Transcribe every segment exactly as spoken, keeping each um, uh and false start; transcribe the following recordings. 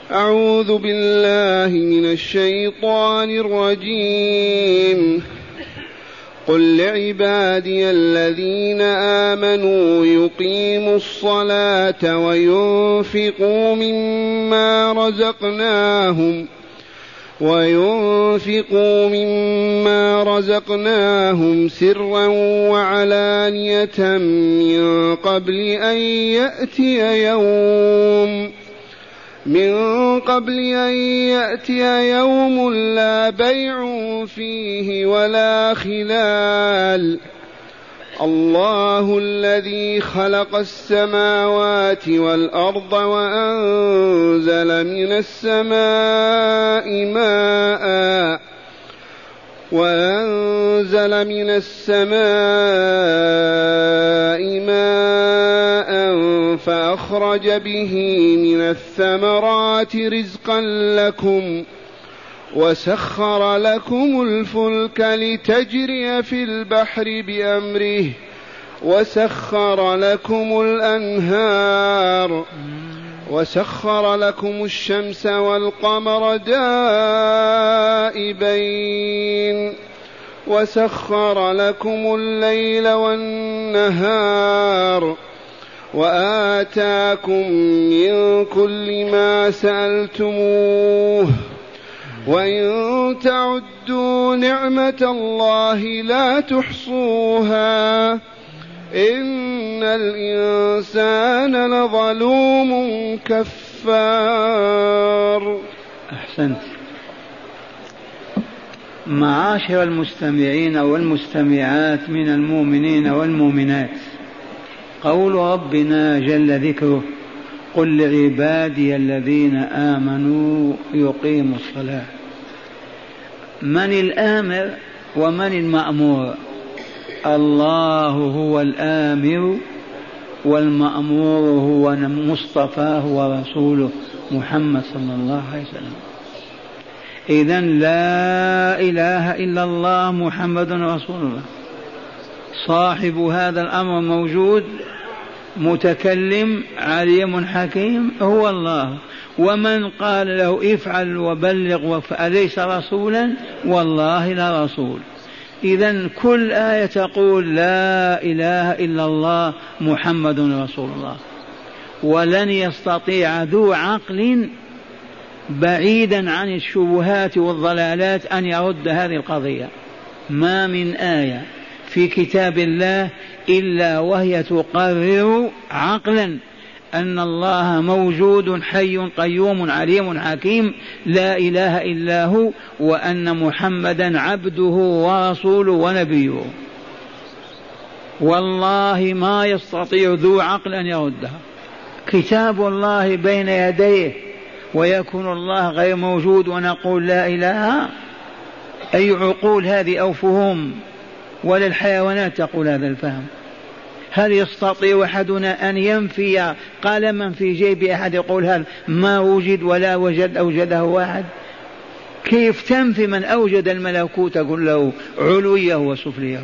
أعوذ بالله من الشيطان الرجيم. قل لعبادي الذين آمنوا يقيموا الصلاة وينفقوا مما رزقناهم وينفقوا مما رزقناهم سرا وعلانية من قبل أن يأتي يوم من قبل أن يأتي يوم لا بيع فيه ولا خلال. الله الذي خلق السماوات والأرض وأنزل من السماء ماء وأنزل من السماء ماء فأخرج به من الثمرات رزقا لكم وسخر لكم الفلك لتجري في البحر بأمره وسخر لكم الأنهار وسخر لكم الشمس والقمر دائبين وسخر لكم الليل والنهار وآتاكم من كل ما سألتموه وإن تعدوا نعمة الله لا تحصوها إن الإنسان لظلوم كفار. أحسنت. معاشر المستمعين والمستمعات من المؤمنين والمؤمنات، قول ربنا جل ذكره: قل لعبادي الذين آمنوا يقيموا الصلاة. من الآمر ومن المأمور؟ الله هو الآمر والمأمور هو مصطفاه ورسوله محمد صلى الله عليه وسلم. إذن لا إله إلا الله محمد رسول الله. صاحب هذا الأمر موجود متكلم عليم حكيم هو الله، ومن قال له افعل وبلغ أليس رسولا؟ والله لا رسول. إذن كل آية تقول لا إله إلا الله محمد رسول الله. ولن يستطيع ذو عقل بعيدا عن الشبهات والضلالات أن يرد هذه القضية. ما من آية في كتاب الله إلا وهي تقرر عقلا أن الله موجود حي قيوم عليم حكيم لا إله إلا هو، وأن محمدا عبده ورسوله ونبيه. والله ما يستطيع ذو عقل أن يردها. كتاب الله بين يديه ويكون الله غير موجود ونقول لا إله؟ أي عقول هذه أو فهم؟ ولا الحيوانات تقول هذا الفهم. هل يستطيع أحدنا أن ينفي قلما في جيب أحد يقول هذا ما وجد ولا وجد أوجده واحد؟ كيف تنفي من أوجد الملكوت كله علويه وسفليه؟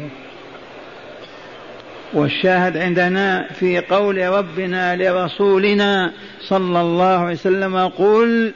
والشاهد عندنا في قول ربنا لرسولنا صلى الله عليه وسلم: قل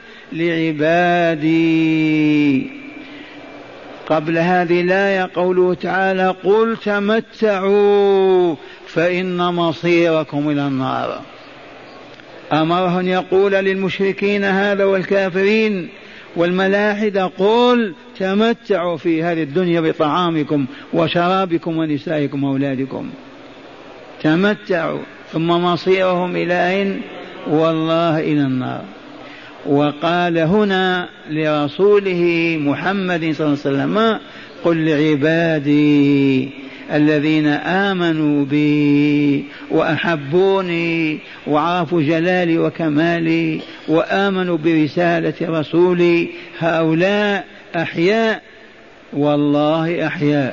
لعبادي. قبل هذه الآية قوله تعالى: قل تمتعوا فإن مصيركم إلى النار. أمرهم يقول للمشركين هذا والكافرين والملاحدة: قل تمتعوا في هذه الدنيا بطعامكم وشرابكم ونسائكم وأولادكم، تمتعوا، ثم مصيرهم إلى أين؟ والله إلى النار. وقال هنا لرسوله محمد صلى الله عليه وسلم: قل لعبادي الذين آمنوا بي وأحبوني وعرفوا جلالي وكمالي وآمنوا برسالة رسولي، هؤلاء أحياء، والله أحياء.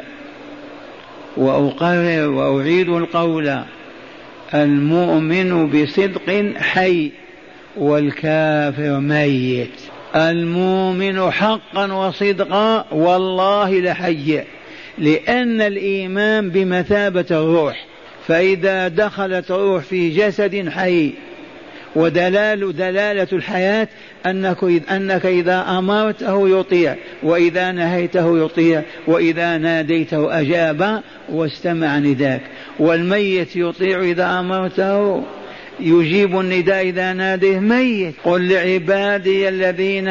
وأقرر وأعيد القول: المؤمن بصدق حي والكافر ميت. المؤمن حقا وصدقا والله لحي، لأن الإيمان بمثابة الروح، فإذا دخلت روح في جسد حي ودلال دلالة الحياة أنك, أنك إذا أمرته يطيع، وإذا نهيته يطيع، وإذا ناديته أجاب واستمع نداك. والميت يطيع إذا أمرته، يجيب النداء إذا ناديه ميت. قل لعبادي الذين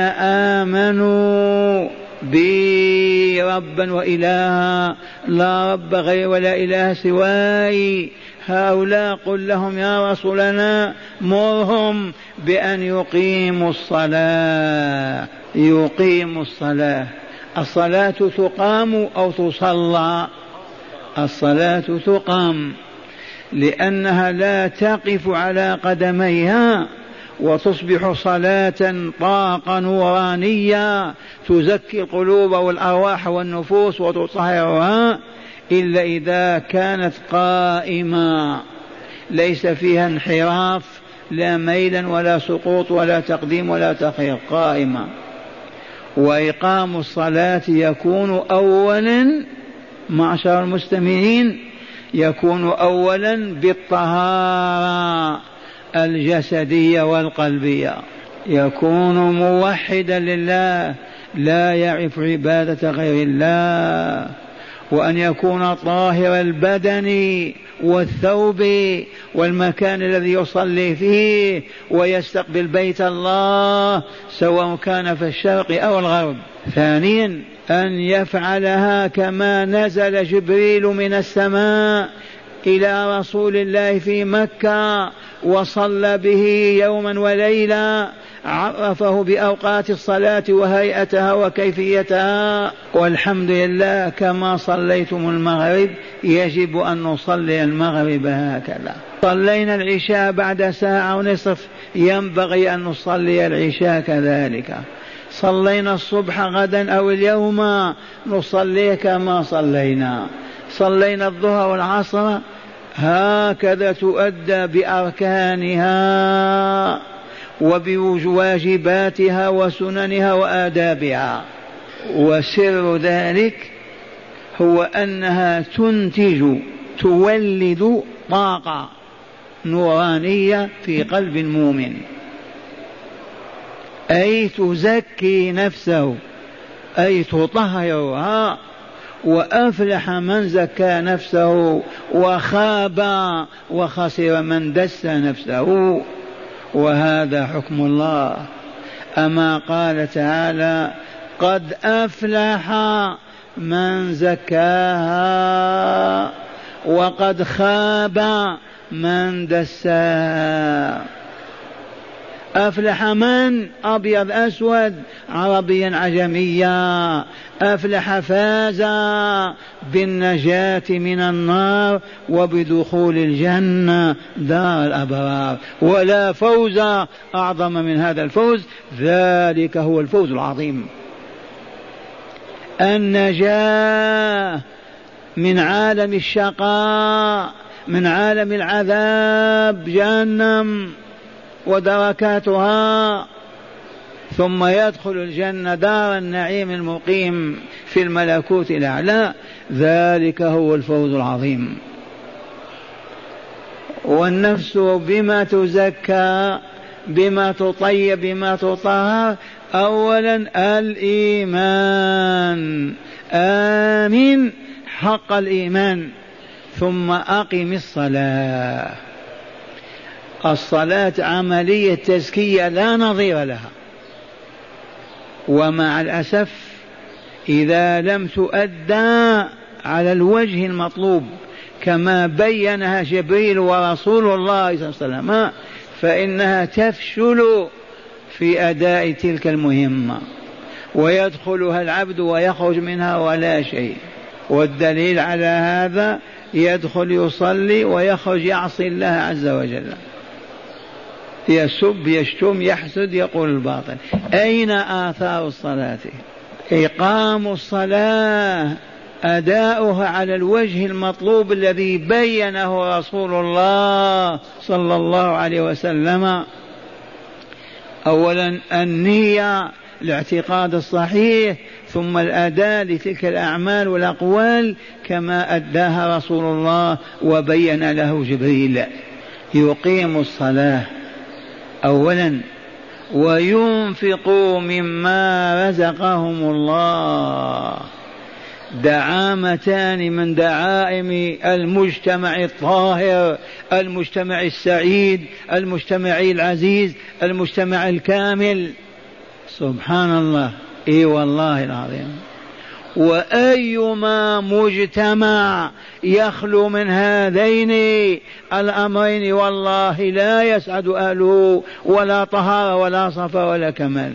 آمنوا بي ربا وإلها لا رب غير ولا إله سواي، هؤلاء قل لهم يا رسولنا مرهم بأن يقيموا الصلاة. يقيموا الصلاة، الصلاة تقام أو تصلى؟ الصلاة تقام، لأنها لا تقف على قدميها وتصبح صلاة طاقة نورانية تزكي القلوب والأرواح والنفوس وتطهرها إلا إذا كانت قائمة ليس فيها انحراف لا ميلا ولا سقوط ولا تقديم ولا تأخير، قائمة. وإقام الصلاة يكون أولا معشر المستمعين يكون أولا بالطهارة الجسدية والقلبية، يكون موحدا لله لا يعرف عبادة غير الله، وأن يكون طاهر البدن والثوب والمكان الذي يصلي فيه ويستقبل بيت الله سواء كان في الشرق أو الغرب. ثانيا أن يفعلها كما نزل جبريل من السماء إلى رسول الله في مكة وصلى به يوما وليلة، عرفه بأوقات الصلاة وهيئتها وكيفيتها. والحمد لله كما صليتم المغرب يجب أن نصلي المغرب هكذا. صلينا العشاء بعد ساعة ونصف ينبغي أن نصلي العشاء كذلك. صلينا الصبح غدا أو اليوم نصلي كما صلينا. صلينا الظهر والعصر هكذا تؤدى بأركانها وبواجباتها وسننها وآدابها. وسر ذلك هو أنها تنتج تولد طاقة نورانية في قلب المؤمن، أي تزكي نفسه أي تطهرها. وأفلح من زكى نفسه وخاب وخسر من دس نفسه. وهذا حكم الله. أما قال تعالى قد أفلح من زكاها وقد خاب من دساها. أفلح من أبيض أسود عربيا عجميا، أفلح فاز بالنجاة من النار وبدخول الجنة دار الأبرار. ولا فوز أعظم من هذا الفوز، ذلك هو الفوز العظيم. النجاة من عالم الشقاء، من عالم العذاب جهنم ودركاتها، ثم يدخل الجنة دار النعيم المقيم في الملكوت الأعلى. ذلك هو الفوز العظيم. والنفس بما تزكى، بما تطيب، بما تطهر. أولا الإيمان، آمن حق الإيمان، ثم أقم الصلاة. الصلاة عملية تزكية لا نظير لها، ومع الأسف إذا لم تؤدى على الوجه المطلوب كما بينها جبريل ورسول الله صلى الله عليه وسلم فإنها تفشل في أداء تلك المهمة، ويدخلها العبد ويخرج منها ولا شيء. والدليل على هذا يدخل يصلي ويخرج يعصي الله عز وجل، يسب يشتم يحسد يقول الباطل. أين آثار الصلاة؟ إقام الصلاة أداؤها على الوجه المطلوب الذي بينه رسول الله صلى الله عليه وسلم. أولا النية، الاعتقاد الصحيح، ثم الأداء لتلك الأعمال والأقوال كما أداها رسول الله وبين له جبريل. يقيم الصلاة أولا وينفقوا مما رزقهم الله، دعامتان من دعائم المجتمع الطاهر، المجتمع السعيد، المجتمع العزيز، المجتمع الكامل. سبحان الله، اي والله العظيم. وأيما مجتمع يخلو من هذين الأمرين والله لا يسعد أهله، ولا طهارة ولا صفا ولا كمال،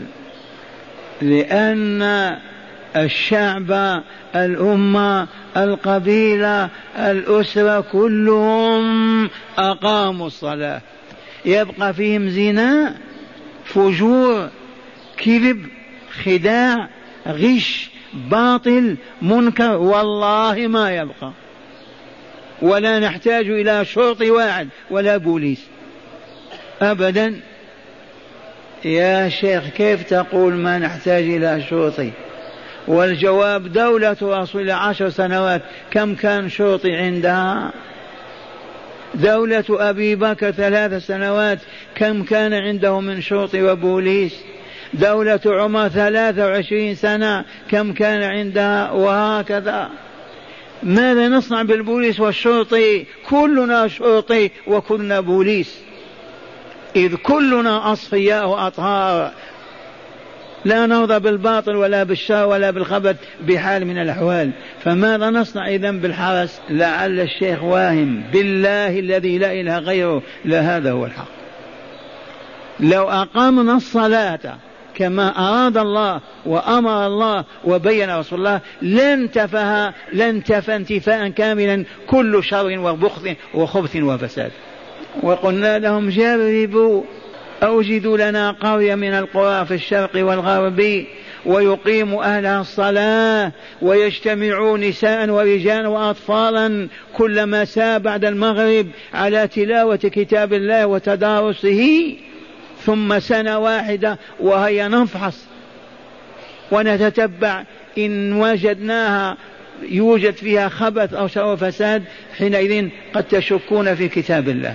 لأن الشعب، الأمة، القبيلة، الأسرة كلهم أقاموا الصلاة. يبقى فيهم زنا، فجور، كذب، خداع، غش، باطل، منكر، والله ما يبقى. ولا نحتاج إلى شرطي واحد ولا بوليس أبدا. يا شيخ كيف تقول ما نحتاج إلى شرطي؟ والجواب دولة رسول عشر سنوات كم كان شرطي عندها؟ دولة أبي بكر ثلاث سنوات كم كان عنده من شرطي وبوليس؟ دولة عمر ثلاثة وعشرين سنة كم كان عندها؟ وهكذا. ماذا نصنع بالبوليس والشرطي؟ كلنا شرطي وكلنا بوليس، إذ كلنا أصفياء وأطهار، لا نرضى بالباطل ولا بالشر ولا بالخبث بحال من الأحوال. فماذا نصنع إذن بالحرس؟ لعل الشيخ واهم، بالله الذي لا إله غيره لا هذا هو الحق. لو أقامنا الصلاة كما أراد الله وأمر الله وبين رسول الله لانتفها لانتفى انتفاء كاملا كل شر وبخث وخبث وفساد. وقلنا لهم جربوا، أوجدوا لنا قرية من القرى في الشرق والغرب ويقيم أهلها الصلاة ويجتمعوا نساء ورجال وأطفالا كل مساء بعد المغرب على تلاوة كتاب الله وتدارسه، ثم سنة واحدة وهي نفحص ونتتبع إن وجدناها يوجد فيها خبث أو شر فساد حينئذ قد تشكون في كتاب الله،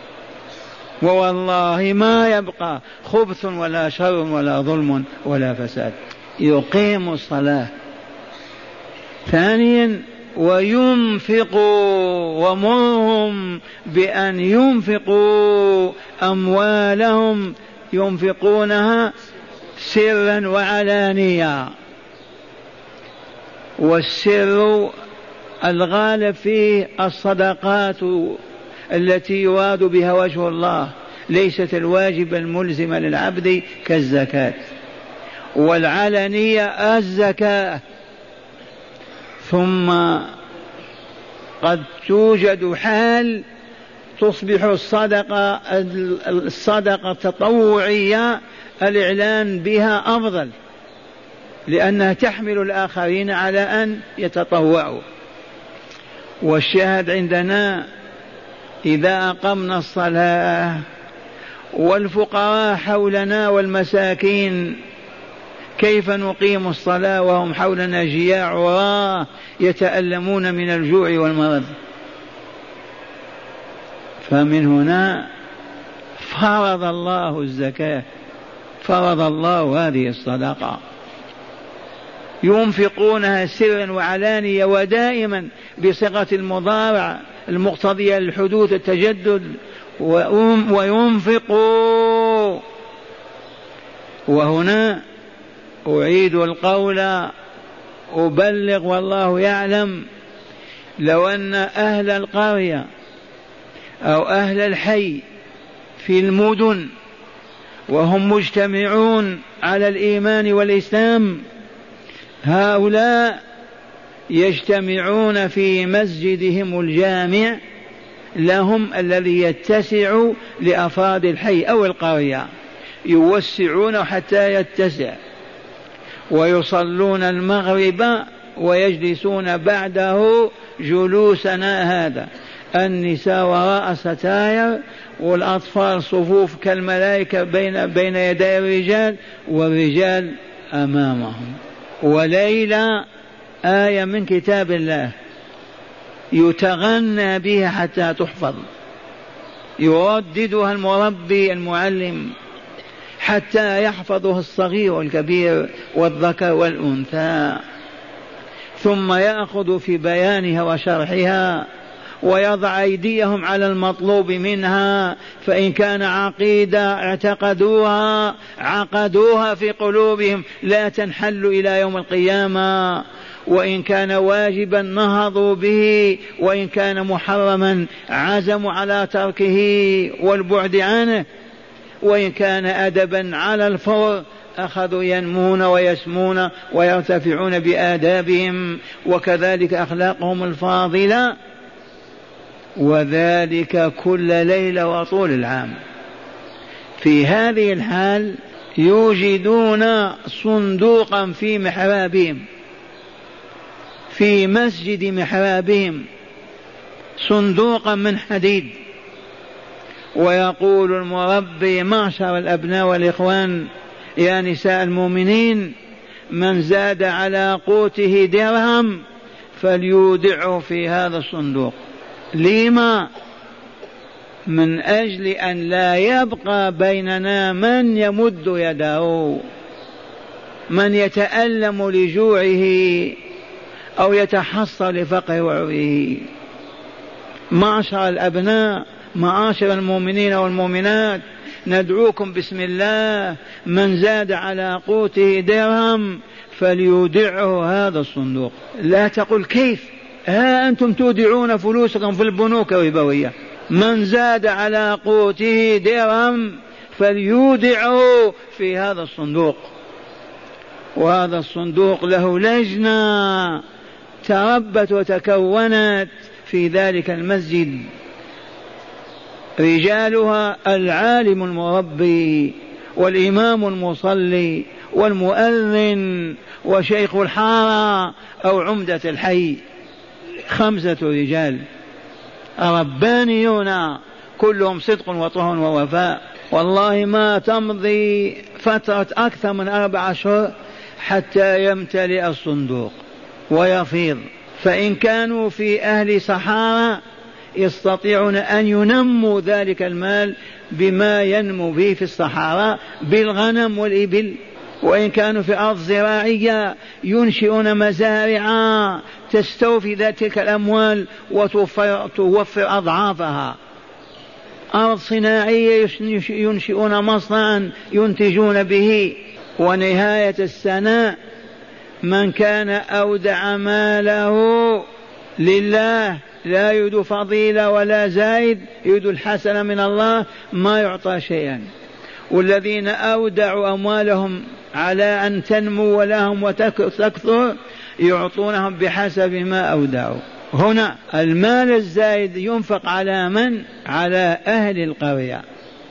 ووالله ما يبقى خبث ولا شر ولا ظلم ولا فساد. يقيم الصلاة. ثانيا وينفقوا، ومرهم بأن ينفقوا أموالهم، ينفقونها سرا وعلانية، والسر الغالب فيه الصدقات التي يراد بها وجه الله، ليست الواجب الملزم للعبد كالزكاة، والعلنية الزكاة. ثم قد توجد حال تصبح الصدقة الصدقة التطوعية الإعلان بها أفضل، لأنها تحمل الآخرين على أن يتطوعوا. والشاهد عندنا إذا أقمنا الصلاة والفقراء حولنا والمساكين، كيف نقيم الصلاة وهم حولنا جياع عراة يتألمون من الجوع والمرض؟ فمن هنا فرض الله الزكاة، فرض الله هذه الصدقة، ينفقونها سرا وعلانية ودائما بصيغة المضارع المقتضية للحدوث التجدد. وينفقوا. وهنا أعيد القول أبلغ والله يعلم، لو أن أهل القرية أو أهل الحي في المدن وهم مجتمعون على الإيمان والإسلام، هؤلاء يجتمعون في مسجدهم الجامع لهم الذي يتسع لأفراد الحي أو القرية، يوسعون حتى يتسع، ويصلون المغرب ويجلسون بعده جلوسنا هذا، النساء وراء ستاير والأطفال صفوف كالملائكة بين بين يدي الرجال والرجال أمامهم. وليلة آية من كتاب الله يتغنى بها حتى تحفظ، يرددها المربي المعلم حتى يحفظه الصغير والكبير والذكر والأنثى، ثم يأخذ في بيانها وشرحها ويضع أيديهم على المطلوب منها، فإن كان عقيدة اعتقدوها عقدوها في قلوبهم لا تنحل إلى يوم القيامة، وإن كان واجبا نهضوا به، وإن كان محرما عزموا على تركه والبعد عنه، وإن كان أدبا على الفور أخذوا ينمون ويسمون ويرتفعون بآدابهم وكذلك أخلاقهم الفاضلة، وذلك كل ليلة وطول العام. في هذه الحال يوجدون صندوقا في محرابهم، في مسجد محرابهم صندوقا من حديد، ويقول المربي: معشر الأبناء والإخوان يا نساء المؤمنين، من زاد على قوته درهم فليودعه في هذا الصندوق. لما؟ من أجل أن لا يبقى بيننا من يمد يده، من يتألم لجوعه أو يتحصى لفقر وعوره. معشر الأبناء، معاشر المؤمنين والمؤمنات، ندعوكم بسم الله: من زاد على قوته درهم فليودعه هذا الصندوق. لا تقل كيف، ها أنتم تودعون فلوسكم في البنوك الربوية. من زاد على قوته درهم فليودعه في هذا الصندوق، وهذا الصندوق له لجنة تربت وتكونت في ذلك المسجد، رجالها العالم المربي والإمام المصلي والمؤذن وشيخ الحارة أو عمدة الحي، خمسة رجال ربانيون كلهم صدق وطهر ووفاء. والله ما تمضي فترة أكثر من أربع أشهر حتى يمتلئ الصندوق ويفيض. فإن كانوا في أهل صحارى يستطيعون أن ينموا ذلك المال بما ينمو به في الصحراء بالغنم والإبل، وإن كانوا في أرض زراعية ينشئون مزارع تستوفي ذات تلك الأموال وتوفر توفر أضعافها. أرض صناعية ينشئون مصنعا ينتجون به. ونهاية السنة من كان أودع ماله لله لا يريد فضيلة ولا زايد، يريد الحسنة من الله، ما يعطى شيئا. والذين أودعوا أموالهم على أن تنمو لهم وتكثر يعطونهم بحسب ما أودعوا. هنا المال الزايد ينفق على من؟ على أهل القرية،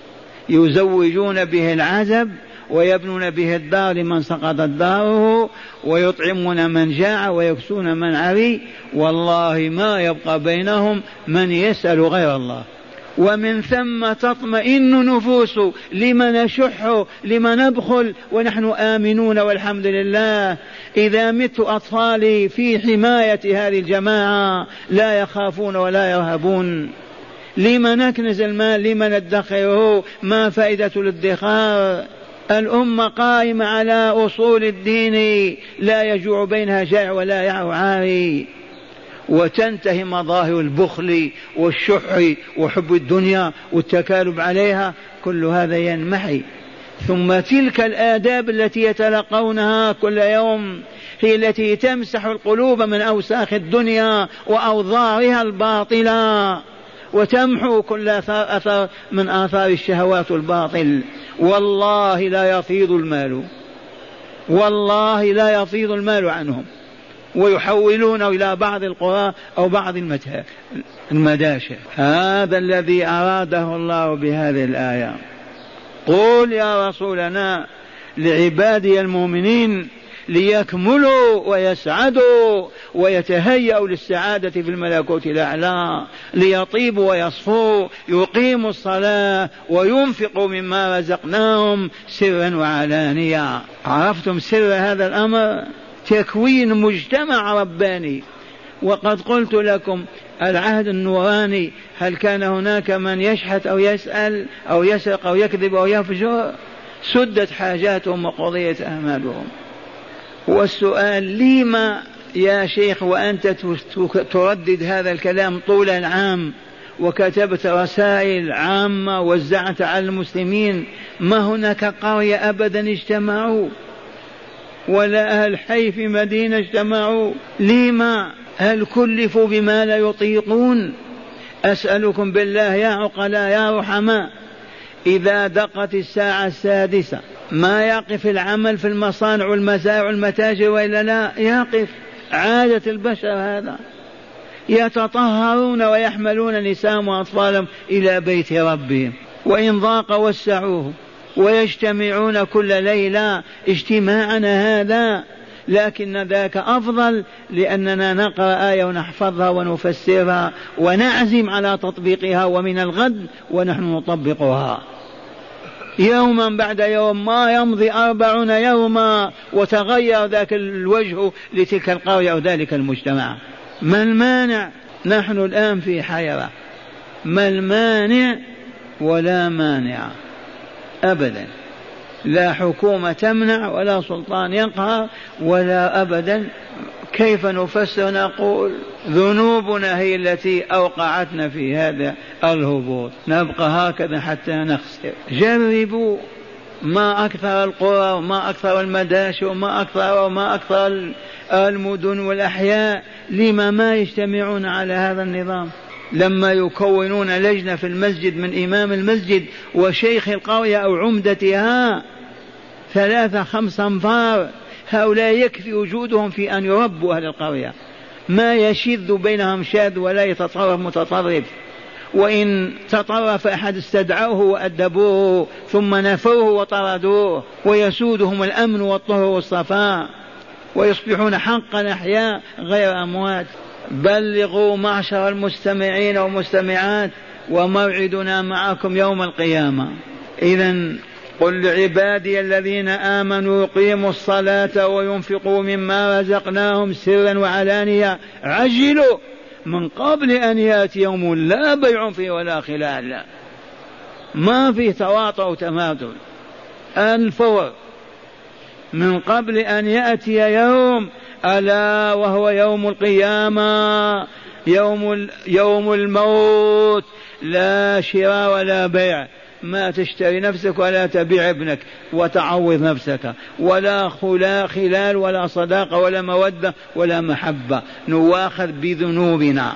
يزوجون به العزب ويبنون به الدار لمن سقطت داره، ويطعمون من جاع ويكسون من عري، والله ما يبقى بينهم من يسأل غير الله. ومن ثم تطمئن نفوس لمن نشح لمن نبخل ونحن آمنون والحمد لله. إذا مت أطفالي في حماية هذه الجماعة لا يخافون ولا يرهبون. لمن نكنز المال، لمن ندخره، ما فائدة الادخار؟ الأمة قائمة على أصول الدين لا يجوع بينها جائع ولا يعو عاري، وتنتهي مظاهر البخل والشح وحب الدنيا والتكالب عليها، كل هذا ينمحي. ثم تلك الآداب التي يتلقونها كل يوم هي التي تمسح القلوب من أوساخ الدنيا وأوضارها الباطلة، وتمحو كل أثر من آثار الشهوات الباطل. والله لا يفيض المال، والله لا يفيض المال عنهم، ويحولونه إلى بعض القرى أو بعض المداشر. هذا الذي أراده الله بهذه الآية. قل يا رسولنا لعبادي المؤمنين ليكملوا ويسعدوا ويتهيأوا للسعادة في الملكوت الأعلى، ليطيبوا ويصفوا، يقيموا الصلاة وينفقوا مما رزقناهم سرا وعلانية. عرفتم سر هذا الأمر؟ تكوين مجتمع رباني. وقد قلت لكم العهد النوراني هل كان هناك من يشحت أو يسأل أو يسرق أو يكذب أو يفجر؟ سدت حاجاتهم وقضيت آمالهم. والسؤال لما يا شيخ وأنت تردد هذا الكلام طول العام وكتبت رسائل عامة وزعت على المسلمين، ما هناك قرية أبدا اجتمعوا ولا أهل حي في مدينة اجتمعوا؟ لما؟ هل كلفوا بما لا يطيقون؟ أسألكم بالله يا عقلاء يا رحماء، إذا دقت الساعة السادسة ما يقف العمل في المصانع والمزارع والمتاجر وإلا لا؟ يقف. عادة البشر هذا، يتطهرون ويحملون نساءهم وأطفالهم إلى بيت ربهم، وإن ضاق وسعوه، ويجتمعون كل ليلة اجتماعنا هذا، لكن ذاك أفضل لأننا نقرأ آية ونحفظها ونفسرها ونعزم على تطبيقها، ومن الغد ونحن نطبقها يوما بعد يوم، ما يمضي أربعون يوما وتغير ذاك الوجه لتلك القرية أو ذلك المجتمع. ما المانع؟ نحن الآن في حيرة، ما المانع؟ ولا مانع أبدا، لا حكومة تمنع ولا سلطان يقهر ولا أبدا. كيف نفسر؟ نقول ذنوبنا هي التي أوقعتنا في هذا الهبوط، نبقى هكذا حتى نخسر. جربوا، ما أكثر القرى وما أكثر المداشي وما أكثر وما أكثر المدن والأحياء، لما ما يجتمعون على هذا النظام؟ لما يكونون لجنة في المسجد من إمام المسجد وشيخ القرية أو عمدتها ثلاثة خمس أنفار، هؤلاء يكفي وجودهم في أن يربوا أهل القرية، ما يشذ بينهم شاذ ولا يتطرف متطرف، وإن تطرف أحد استدعوه وأدبوه ثم نفوه وطردوه، ويسودهم الأمن والطهر والصفاء، ويصبحون حقا أحياء غير أموات. بلغوا معشر المستمعين والمستمعات، وموعدنا معكم يوم القيامة. إذن قل لعبادي الذين آمنوا يقيموا الصلاة وينفقوا مما رزقناهم سرا وعلانية عجلوا من قبل أن يأتي يوم لا بيع فيه ولا خلال، ما فيه تواطؤ وتماثل، الفور من قبل أن يأتي يوم ألا وهو يوم القيامة، يوم, يوم الموت، لا شراء ولا بيع، ما تشتري نفسك ولا تبيع ابنك وتعوض نفسك، ولا خلا خلال ولا صداقة ولا مودة ولا محبة، نواخذ بذنوبنا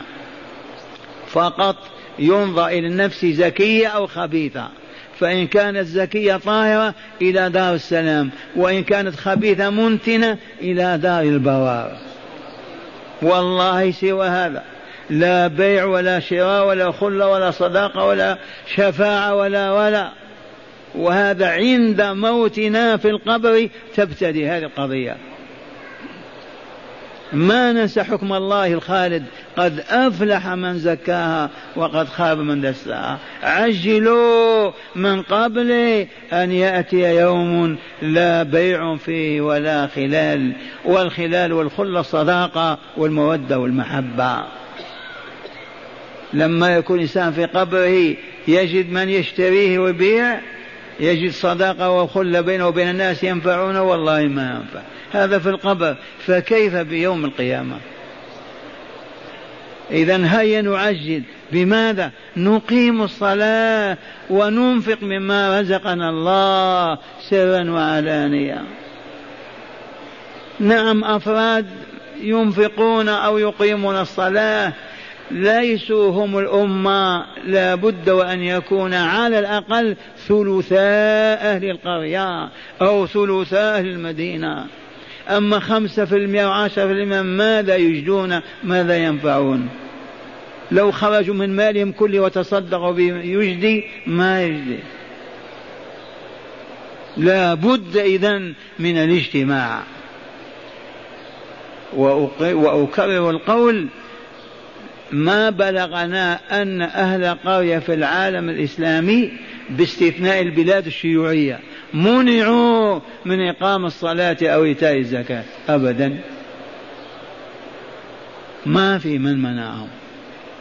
فقط. ينظر إلى النفس زكية أو خبيثة، فإن كانت زكية طاهرة إلى دار السلام، وإن كانت خبيثة منتنة إلى دار البوار. والله سوى هذا لا بيع ولا شراء ولا خلة ولا صداقة ولا شفاعة ولا ولا وهذا عند موتنا في القبر تبتدي هذه القضية. ما ننسى حكم الله الخالد، قد أفلح من زكاها وقد خاب من دساها. عجلوا من قبل أن يأتي يوم لا بيع فيه ولا خلال، والخلال والخلة الصداقة والمودة والمحبة. لما يكون إنسان في قبره يجد من يشتريه ويبيع، يجد صداقة وخلة بينه وبين الناس ينفعونه، والله ما ينفع. هذا في القبر، فكيف بيوم القيامة؟ إذن هيا نعجل. بماذا؟ نقيم الصلاة وننفق مما رزقنا الله سرا وعلانية. نعم أفراد ينفقون أو يقيمون الصلاة ليسوا هم الأمة، لا بد وأن يكون على الأقل ثلثاء أهل القرية أو ثلثاء أهل المدينة. أما خمسة في المئة وعشرة في المئة ماذا يجدون؟ ماذا ينفعون؟ لو خرجوا من مالهم كله وتصدقوا بيجدي ما يجدي. لا بد إذن من الاجتماع. وأكرر القول، ما بلغنا أن أهل قرية في العالم الإسلامي باستثناء البلاد الشيوعية منعوا من إقام الصلاة أو إيتاء الزكاة أبدا، ما في من منعهم.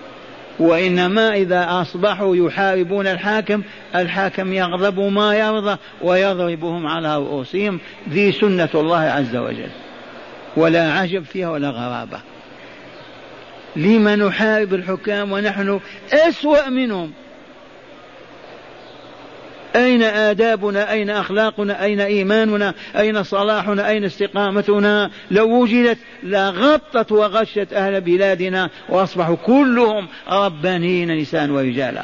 وإنما إذا أصبحوا يحاربون الحاكم الحاكم يغضب ما يرضى ويضربهم على رؤوسهم. ذي سنة الله عز وجل، ولا عجب فيها ولا غرابة. لما نحارب الحكام ونحن أسوأ منهم؟ أين آدابنا؟ أين أخلاقنا؟ أين إيماننا؟ أين صلاحنا؟ أين استقامتنا؟ لو وجدت لغطت وغشت أهل بلادنا وأصبحوا كلهم ربانيين نساء ورجالا،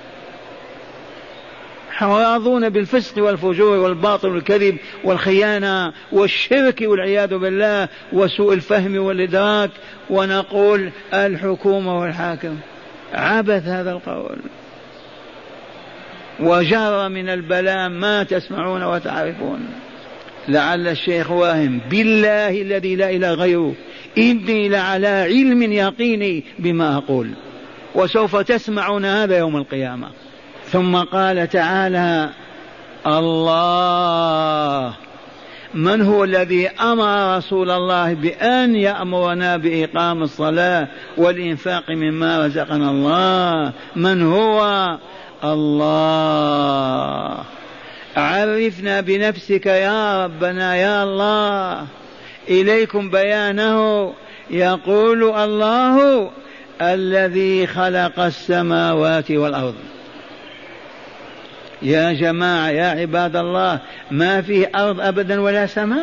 حراضون بالفسق والفجور والباطل والكذب والخيانة والشرك والعياذ بالله وسوء الفهم والإدراك، ونقول الحكومة والحاكم. عبث هذا القول، وجار من البلاء ما تسمعون وتعرفون. لعل الشيخ واهم، بالله الذي لا إله غيره إني لعلى علم يقيني بما أقول، وسوف تسمعون هذا يوم القيامة. ثم قال تعالى: الله من هو الذي أمر رسول الله بأن يأمرنا بإقام الصلاة والإنفاق مما رزقنا الله؟ من هو؟ الله. عرفنا بنفسك يا ربنا يا الله. إليكم بيانه. يقول الله: الذي خلق السماوات والأرض. يا جماعة يا عباد الله، ما فيه أرض أبدا ولا سماء.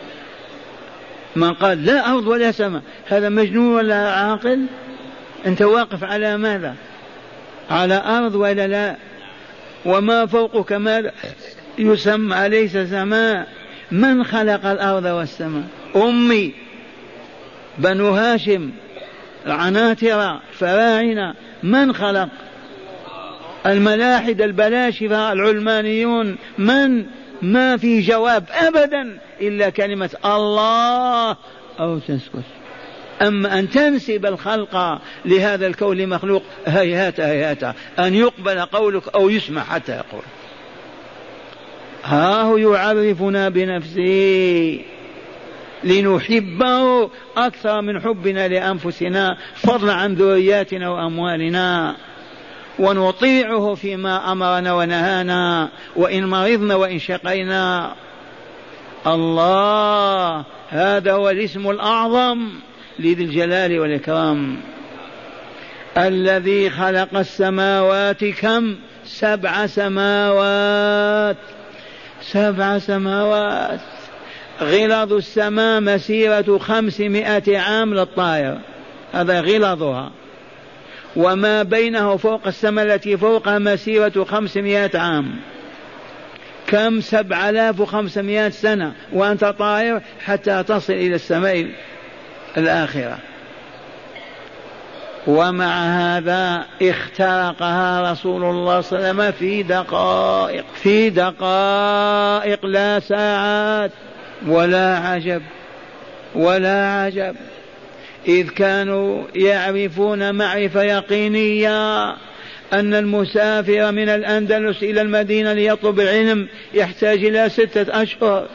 من قال لا أرض ولا سماء هذا مجنون ولا عاقل؟ أنت واقف على ماذا؟ على أرض ولا لا؟ وما فوقك ماذا يسمى ليس سماء؟ من خلق الأرض والسماء؟ أمي بنو هاشم العناترة فراعنة. من خلق؟ الملاحدة البلاشفة العلمانيون. من؟ ما في جواب أبدا إلا كلمة الله أو تسكت. أما أن تنسب الخلق لهذا الكون لمخلوق، هيهات هيهات أن يقبل قولك أو يسمع حتى يقول. ها هو يعرفنا بنفسه لنحبه أكثر من حبنا لأنفسنا، فضلا عن ذرياتنا وأموالنا، ونطيعه فيما أمرنا ونهانا، وإن مرضنا وإن شقينا. الله هذا هو الاسم الأعظم لذي الجلال والإكرام. الذي خلق السماوات كم؟ سبع سماوات. سبع سماوات. غلظ السماء مسيرة خمسمائة عام للطائر، هذا غلظها، وما بينه فوق السماء التي فوقها مسيرة خمسمائة عام. كم؟ سبع آلاف وخمسمائة سنة وأنت طائر حتى تصل إلى السماء الآخرة. ومع هذا اخترقها رسول الله صلى الله عليه وسلم في دقائق، في دقائق لا ساعات. ولا عجب ولا عجب، إذ كانوا يعرفون معرفة يقينية أن المسافر من الأندلس إلى المدينة ليطلب العلم يحتاج إلى ستة أشهر.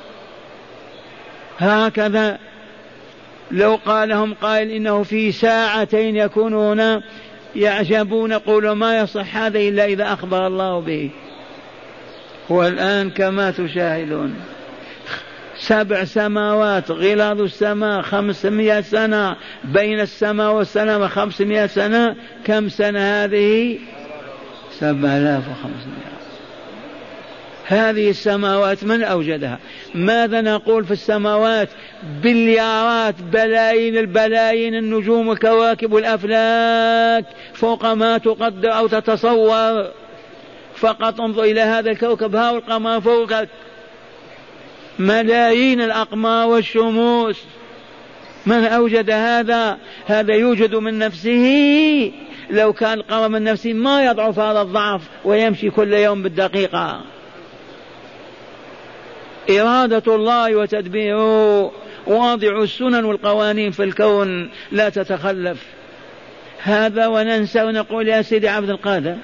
هكذا لو قالهم قائل إنه في ساعتين يكون هنا يعجبون، قولوا ما يصح هذا إلا إذا أخبر الله به. والآن كما تشاهدون سبع سماوات، غلاظ السماء خمسمائة سنة، بين السماء والسماء خمسمائة سنة. كم سنة هذه؟ سبع آلاف وخمسمائة. هذه السماوات من أوجدها؟ ماذا نقول في السماوات؟ بليارات، بلايين البلايين، النجوم والكواكب والأفلاك فوق ما تقدر أو تتصور. فقط انظر إلى هذا الكوكب، ها القمر فوقك، ملايين الأقمار والشموس. من أوجد هذا؟ هذا يوجد من نفسه. لو كان القمر من نفسه ما يضعف هذا الضعف ويمشي كل يوم بالدقيقة. إرادة الله وتدبيره، واضع السنن والقوانين في الكون لا تتخلف. هذا وننسى ونقول يا سيدي عبد القادر،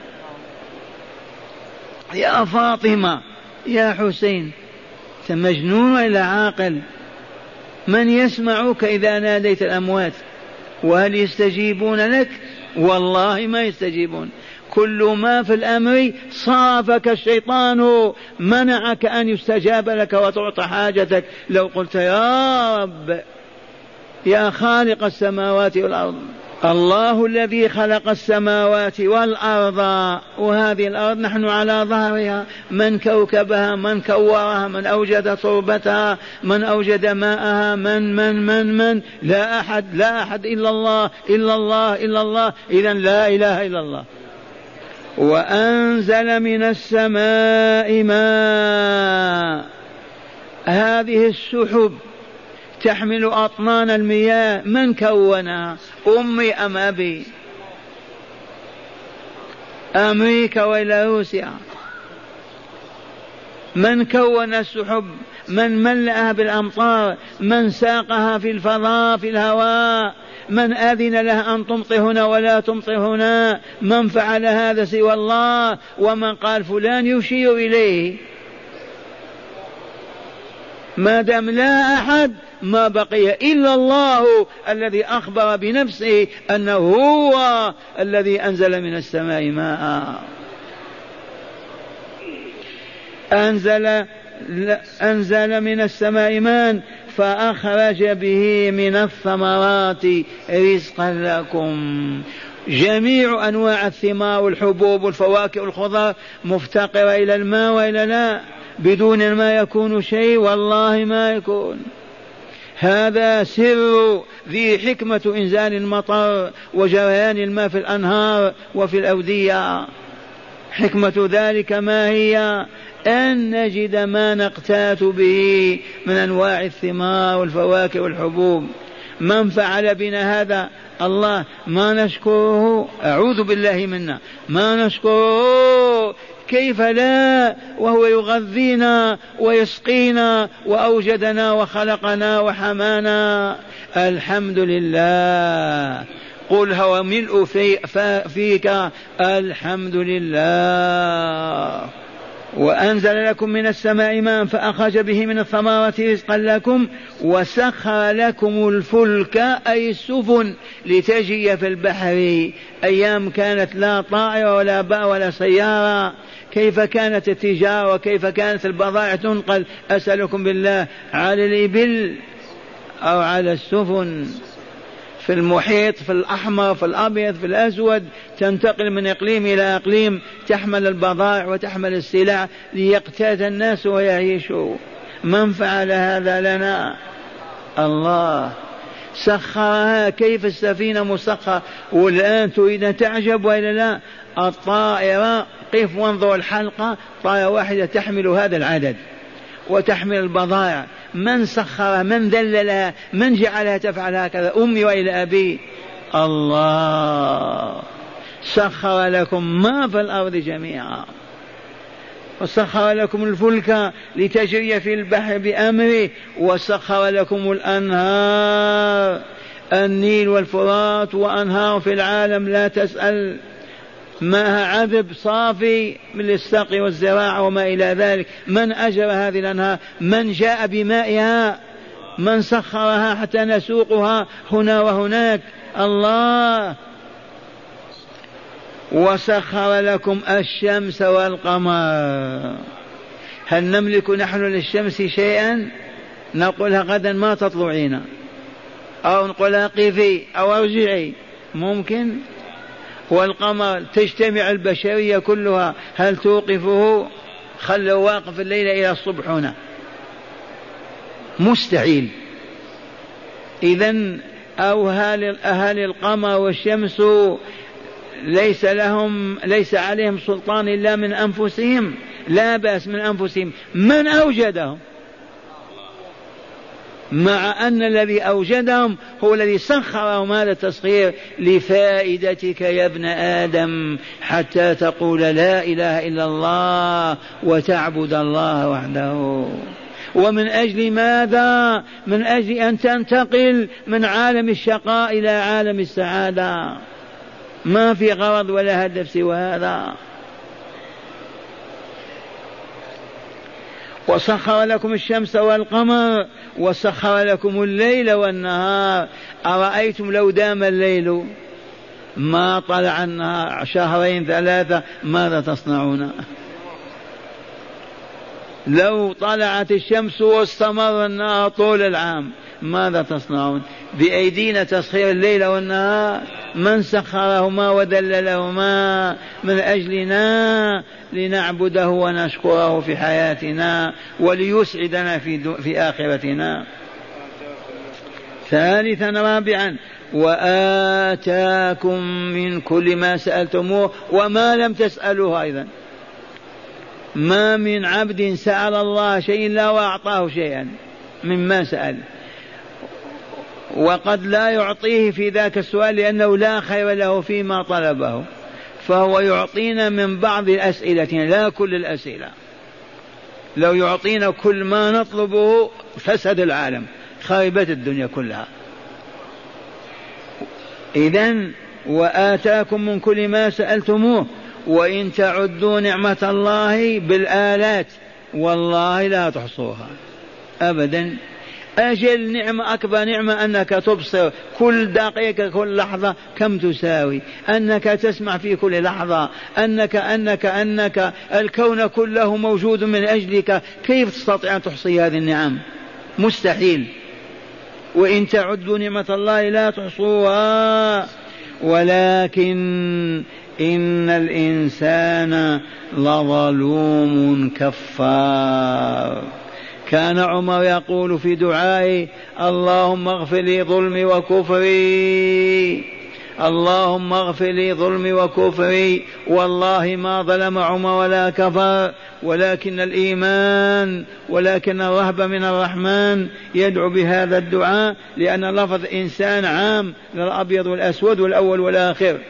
يا فاطمة، يا حسين، مجنون ولا عاقل؟ من يسمعك إذا ناديت الأموات؟ وهل يستجيبون لك؟ والله ما يستجيبون. كل ما في الأمر صافك الشيطان، منعك أن يستجاب لك وتعطى حاجتك. لو قلت يا رب يا خالق السماوات والأرض، الله الذي خلق السماوات والأرض، وهذه الأرض نحن على ظهرها، من كوكبها، من كورها، من أوجد تربتها، من أوجد ماءها، من من من من لا أحد لا أحد إلا الله إلا الله إلا الله. إذن لا إله إلا الله. وأنزل من السماء ماء، هذه السحب تحمل أطنان المياه، من كونها؟ أمي أم أبي؟ أمريكا ولا روسيا؟ من كون السحب؟ من ملأها بالأمطار؟ من ساقها في الفضاء في الهواء؟ من أذن لها أن تمطر هنا ولا تمطر هنا؟ من فعل هذا سوى الله؟ ومن قال فلان يشير إليه؟ ما دام لا أحد ما بقي إلا الله الذي أخبر بنفسه أنه هو الذي أنزل من السماء ماء. أنزل أنزل من السماء ماء فأخرج به من الثمرات رزقا لكم. جميع أنواع الثمار والحبوب والفواكه والخضار مفتقرة إلى الماء وإلى لا؟ بدون الماء يكون شيء؟ والله ما يكون. هذا سر ذي حكمة إنزال المطر وجريان الماء في الأنهار وفي الأودية. حكمة ذلك ما هي؟ أن نجد ما نقتات به من أنواع الثمار والفواكه والحبوب. من فعل بنا هذا؟ الله. ما نشكره؟ أعوذ بالله منا ما نشكره. كيف لا وهو يغذينا ويسقينا وأوجدنا وخلقنا وحمانا. الحمد لله. قل هو ملء في فيك الحمد لله. وأنزل لكم من السماء ماء فأخرج به من الثمرات رزقا لكم وسخر لكم الفلك أي السفن لتجري في البحر. أيام كانت لا طائرة ولا باء ولا سيارة، كيف كانت التجارة وكيف كانت البضائع تنقل؟ أسألكم بالله، على الإبل أو على السفن؟ في المحيط، في الأحمر، في الأبيض، في الأسود، تنتقل من إقليم إلى إقليم، تحمل البضائع وتحمل السلع ليقتات الناس ويعيشوا. من فعل هذا لنا؟ الله. سخرها. كيف السفينة مسخرة؟ والآن تريد أن تعجب وإلا لا؟ الطائرة، قف وانظر الحلقة، طائرة واحدة تحمل هذا العدد وتحمل البضائع. من سخرها؟ من ذللها؟ من جعلها تفعل هكذا؟ أمي وإلى أبي؟ الله. سخر لكم ما في الأرض جميعا، وسخر لكم الفلك لتجري في البحر بأمره، وسخر لكم الأنهار، النيل والفرات، وأنهار في العالم لا تسأل، ماءها عذب صافي من السقي والزراعة وما إلى ذلك. من أجر هذه الأنهار؟ من جاء بمائها؟ من سخرها حتى نسوقها هنا وهناك؟ الله. وسخر لكم الشمس والقمر. هل نملك نحن للشمس شيئا؟ نقولها غدا ما تطلعين، أو نقولها قفي أو ارجعي؟ ممكن؟ والقمر تجتمع البشرية كلها، هل توقفه؟ خلوا واقف الليل إلى الصبح هنا، مستحيل. إذن أو أهل القمر والشمس ليس لهم ليس عليهم سلطان إلا من أنفسهم؟ لا بأس من أنفسهم. من أوجدهم؟ مع أن الذي أوجدهم هو الذي سخرهم هذا التسخير لفائدتك يا ابن آدم، حتى تقول لا إله إلا الله وتعبد الله وحده. ومن أجل ماذا؟ من أجل أن تنتقل من عالم الشقاء إلى عالم السعادة. ما في غرض ولا هدف سوى هذا. وسخر لكم الشمس والقمر وسخر لكم الليل والنهار. أرأيتم لو دام الليل ما طلع النهار شهرين ثلاثة ماذا تصنعون؟ لو طلعت الشمس واستمر النهار طول العام ماذا تصنعون؟ بأيدينا تسخير الليل والنهار، من سخرهما وذللهما من أجلنا لنعبده ونشكره في حياتنا وليسعدنا في, في آخرتنا. ثالثا رابعا وآتاكم من كل ما سألتموه وما لم تسألوه أيضا. ما من عبد سأل الله شيء إلا وأعطاه شيئا مما سأل، وقد لا يعطيه في ذاك السؤال لأنه لا خير له فيما طلبه، فهو يعطينا من بعض الأسئلة لا كل الأسئلة. لو يعطينا كل ما نطلبه فسد العالم، خربت الدنيا كلها. إذن وآتاكم من كل ما سألتموه وإن تعدوا نعمة الله بالآلات والله لا تحصوها أبدا. أجل نعمة، أكبر نعمة أنك تبصر كل دقيقة كل لحظة كم تساوي، أنك تسمع في كل لحظة، أنك أنك أنك الكون كله موجود من أجلك. كيف تستطيع أن تحصي هذه النعم؟ مستحيل. وإن تعدوا نعمة الله لا تحصوها ولكن إن الإنسان لظلوم كفار. كان عمر يقول في دعائه اللهم اغفر لي ظلمي وكفري، اللهم اغفر لي ظلمي وكفري. والله ما ظلم عمر ولا كفر، ولكن الإيمان ولكن الرهبة من الرحمن يدعو بهذا الدعاء، لأن لفظ إنسان عام للأبيض والأسود والأول والآخر.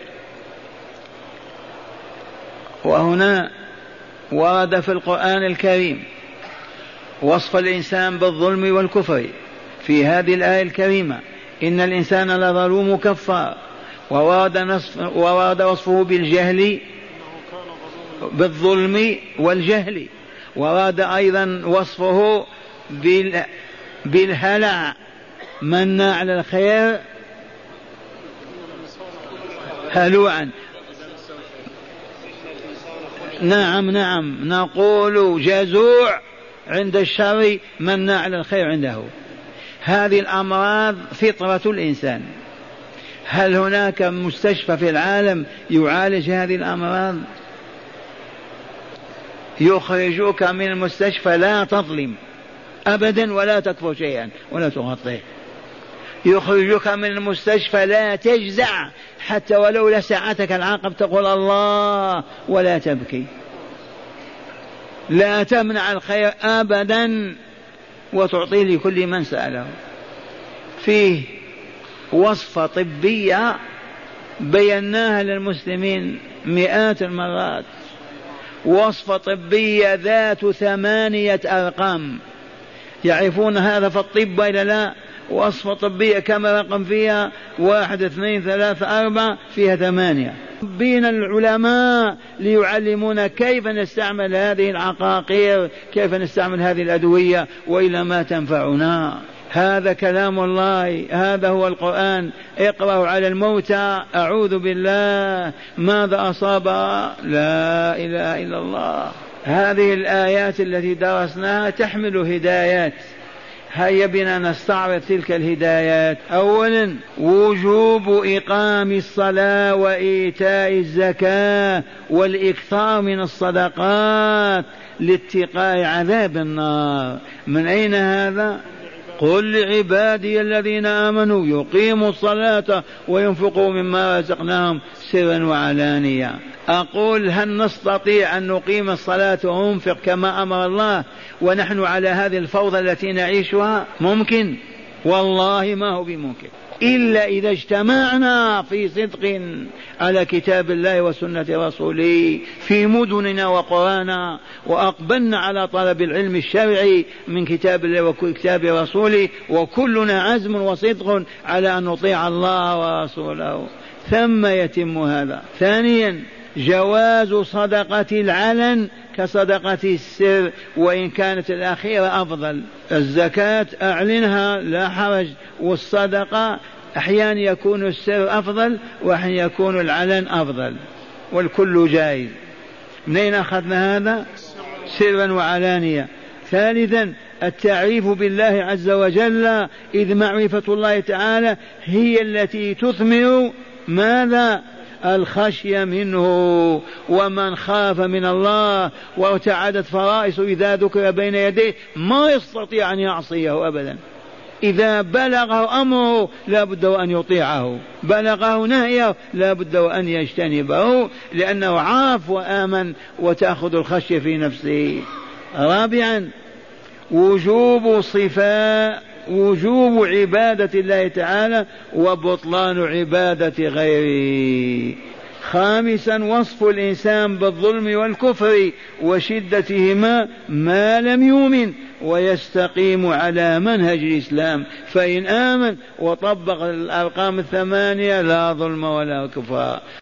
وهنا ورد في القرآن الكريم وصف الإنسان بالظلم والكفر في هذه الآية الكريمة إن الإنسان لظلوم كفار، وورد, نصف وورد وصفه بالجهل بالظلم والجهل، ورد أيضا وصفه بالهلع مناع للخير هلوعا. نعم نعم نقول جزوع عند الشر مناع للخير عنده. هذه الأمراض فطرة الإنسان. هل هناك مستشفى في العالم يعالج هذه الأمراض؟ يخرجوك من المستشفى لا تظلم أبدا ولا تكفر شيئا ولا تغطيه. يخرجوك من المستشفى لا تجزع حتى ولو لسعتك العقب تقول الله ولا تبكي. لا تمنع الخير أبدا وتعطيه لكل من سأله. فيه وصفة طبية بيناها للمسلمين مئات المرات، وصفة طبية ذات ثمانية أرقام. يعرفون هذا في الطب إلا لا؟ وصفة طبية كما رقم فيها واحد اثنين ثلاثة أربعة فيها ثمانية. بين العلماء ليعلمونا كيف نستعمل هذه العقاقير، كيف نستعمل هذه الأدوية، وإلا ما تنفعنا. هذا كلام الله، هذا هو القرآن. اقرأوا على الموتى أعوذ بالله ماذا أصاب لا إله إلا الله. هذه الآيات التي درسناها تحمل هدايات. هيا بنا نستعرض تلك الهدايات. أولا وجوب إقام الصلاة وإيتاء الزكاة والإكثار من الصدقات لاتقاء عذاب النار. من أين هذا؟ قل لعبادي الذين آمنوا يقيموا الصلاة وينفقوا مما رزقناهم سرا وعلانية. أقول هل نستطيع أن نقيم الصلاة وننفق كما أمر الله ونحن على هذه الفوضى التي نعيشها؟ ممكن؟ والله ما هو بممكن إلا إذا اجتمعنا في صدق على كتاب الله وسنة رسوله في مدننا وقرانا، وأقبلنا على طلب العلم الشرعي من كتاب الله وكتاب رسوله، وكلنا عزم وصدق على أن نطيع الله ورسوله، ثم يتم هذا. ثانيا جواز صدقة العلن كصدقة السر، وإن كانت الأخيرة أفضل. الزكاة أعلنها لا حرج، والصدقة أحيانا يكون السر أفضل وأحيانا يكون العلن أفضل، والكل جائز. منين أخذنا هذا؟ سرا وعلانية. ثالثا التعريف بالله عز وجل، إذ معرفة الله تعالى هي التي تثمر ماذا؟ الخشية منه. ومن خاف من الله وارتعدت فرائص إذا ذكر بين يديه ما يستطيع أن يعصيه أبدا. إذا بلغه أمره لا بد وأن يطيعه، بلغه نهيه لا بد وأن يجتنبه، لأنه عاف وآمن وتأخذ الخشية في نفسه. رابعا وجوب صفاء وجوب عبادة الله تعالى وبطلان عبادة غيره. خامسا وصف الإنسان بالظلم والكفر وشدتهما ما لم يؤمن ويستقيم على منهج الإسلام، فإن آمن وطبق الأرقام الثمانية لا ظلم ولا كفر.